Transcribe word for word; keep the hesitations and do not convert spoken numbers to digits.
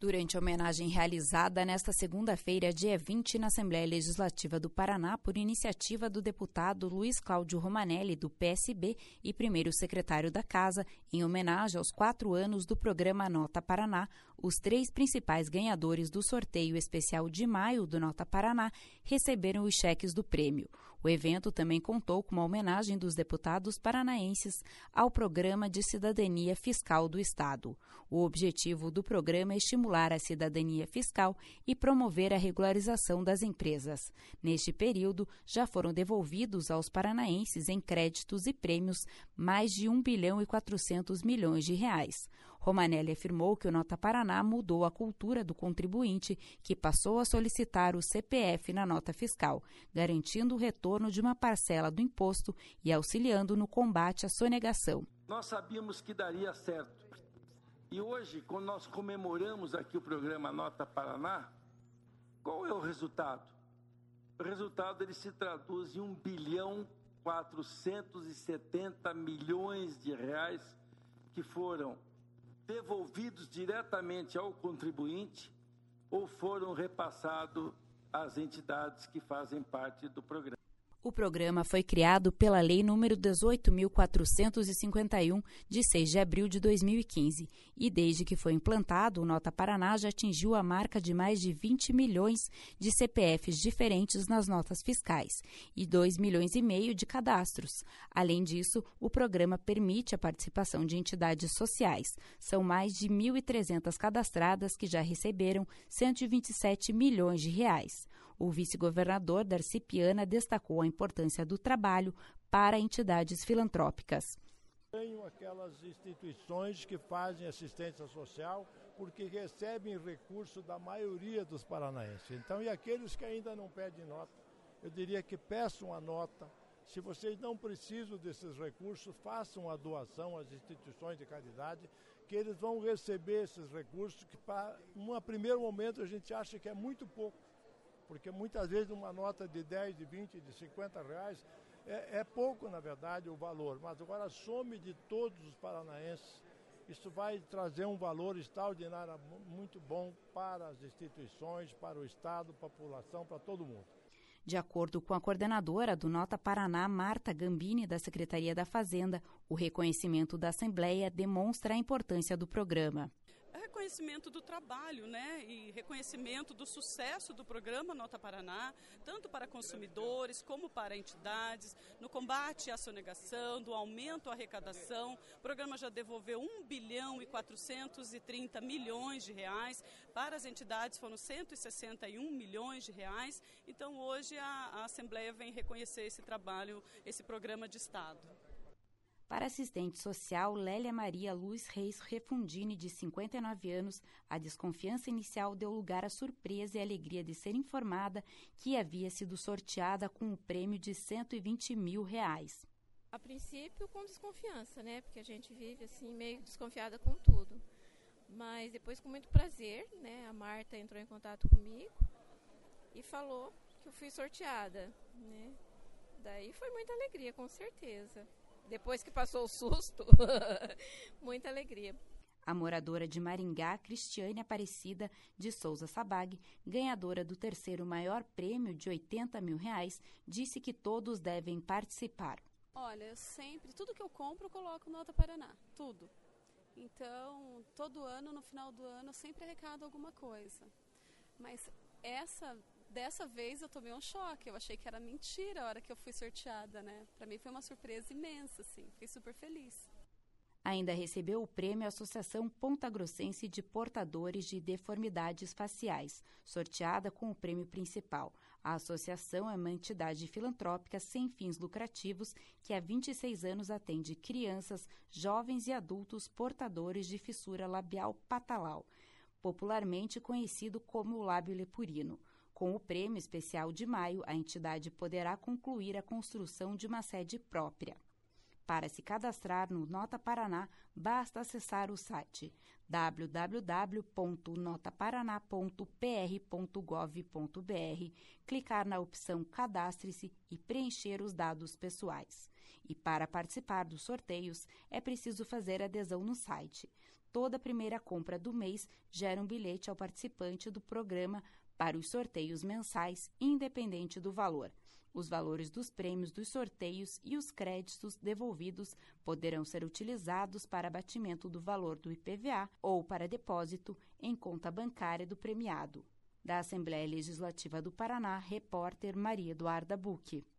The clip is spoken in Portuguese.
Durante a homenagem realizada nesta segunda-feira, dia vinte, na Assembleia Legislativa do Paraná, por iniciativa do deputado Luiz Cláudio Romanelli, do P S B, e primeiro secretário da Casa, em homenagem aos quatro anos do programa Nota Paraná, os três principais ganhadores do sorteio especial de maio do Nota Paraná receberam os cheques do prêmio. O evento também contou com uma homenagem dos deputados paranaenses ao Programa de Cidadania Fiscal do Estado. O objetivo do programa é estimular a cidadania fiscal e promover a regularização das empresas. Neste período, já foram devolvidos aos paranaenses em créditos e prêmios mais de um bilhão e quatrocentos milhões de reais. Romanelli afirmou que o Nota Paraná mudou a cultura do contribuinte, que passou a solicitar o C P F na nota fiscal, garantindo o retorno de uma parcela do imposto e auxiliando no combate à sonegação. Nós sabíamos que daria certo. E hoje, quando nós comemoramos aqui o programa Nota Paraná, qual é o resultado? O resultado ele se traduz em um bilhão quatrocentos e setenta milhões de reais que foram devolvidos diretamente ao contribuinte ou foram repassados às entidades que fazem parte do programa. O programa foi criado pela Lei número dezoito mil quatrocentos e cinquenta e um, de seis de abril de dois mil e quinze, e desde que foi implantado, o Nota Paraná já atingiu a marca de mais de vinte milhões de C P Fs diferentes nas notas fiscais e dois milhões e meio de cadastros. Além disso, o programa permite a participação de entidades sociais. São mais de mil e trezentas cadastradas que já receberam cento e vinte e sete milhões de reais. O vice-governador Darcy Piana destacou a importância do trabalho para entidades filantrópicas. Tenho aquelas instituições que fazem assistência social porque recebem recurso da maioria dos paranaenses. Então, e aqueles que ainda não pedem nota, eu diria que peçam a nota. Se vocês não precisam desses recursos, façam a doação às instituições de caridade, que eles vão receber esses recursos que, para um primeiro momento, a gente acha que é muito pouco. Porque muitas vezes uma nota de dez, de vinte, de cinquenta reais é, é pouco, na verdade, o valor. Mas agora a some de todos os paranaenses, isso vai trazer um valor extraordinário, muito bom para as instituições, para o Estado, para a população, para todo mundo. De acordo com a coordenadora do Nota Paraná, Marta Gambini, da Secretaria da Fazenda, o reconhecimento da Assembleia demonstra a importância do programa. Reconhecimento do trabalho, né, e reconhecimento do sucesso do programa Nota Paraná, tanto para consumidores como para entidades, no combate à sonegação, do aumento à arrecadação. O programa já devolveu um bilhão e quatrocentos e trinta milhões de reais, para as entidades foram cento e sessenta e um milhões de reais, então hoje a, a Assembleia vem reconhecer esse trabalho, esse programa de Estado. Para a assistente social Lélia Maria Luz Reis Refundini, de cinquenta e nove anos, a desconfiança inicial deu lugar à surpresa e alegria de ser informada que havia sido sorteada com um prêmio de cento e vinte mil reais. A princípio com desconfiança, né? Porque a gente vive assim meio desconfiada com tudo. Mas depois com muito prazer, né? A Marta entrou em contato comigo e falou que eu fui sorteada, né? Daí foi muita alegria, com certeza. Depois que passou o susto, muita alegria. A moradora de Maringá, Cristiane Aparecida de Souza Sabag, ganhadora do terceiro maior prêmio de oitenta mil reais, disse que todos devem participar. Olha, eu sempre, tudo que eu compro eu coloco Nota Paraná, tudo. Então, todo ano, no final do ano, eu sempre arrecado alguma coisa. Mas essa... Dessa vez eu tomei um choque, eu achei que era mentira a hora que eu fui sorteada, né? Para mim foi uma surpresa imensa, assim, fiquei super feliz. Ainda recebeu o prêmio a Associação Ponta Grossense de Portadores de Deformidades Faciais, sorteada com o prêmio principal. A associação é uma entidade filantrópica sem fins lucrativos que há vinte e seis anos atende crianças, jovens e adultos portadores de fissura labial patalau, popularmente conhecido como lábio leporino. Com o prêmio especial de maio, a entidade poderá concluir a construção de uma sede própria. Para se cadastrar no Nota Paraná, basta acessar o site w w w ponto nota paraná ponto p r ponto gov ponto b r, clicar na opção Cadastre-se e preencher os dados pessoais. E para participar dos sorteios, é preciso fazer adesão no site. toda primeira compra do mês gera um bilhete ao participante do programa para os sorteios mensais, independente do valor. Os valores dos prêmios dos sorteios e os créditos devolvidos poderão ser utilizados para abatimento do valor do I P V A ou para depósito em conta bancária do premiado. Da Assembleia Legislativa do Paraná, repórter Maria Eduarda Bucchi.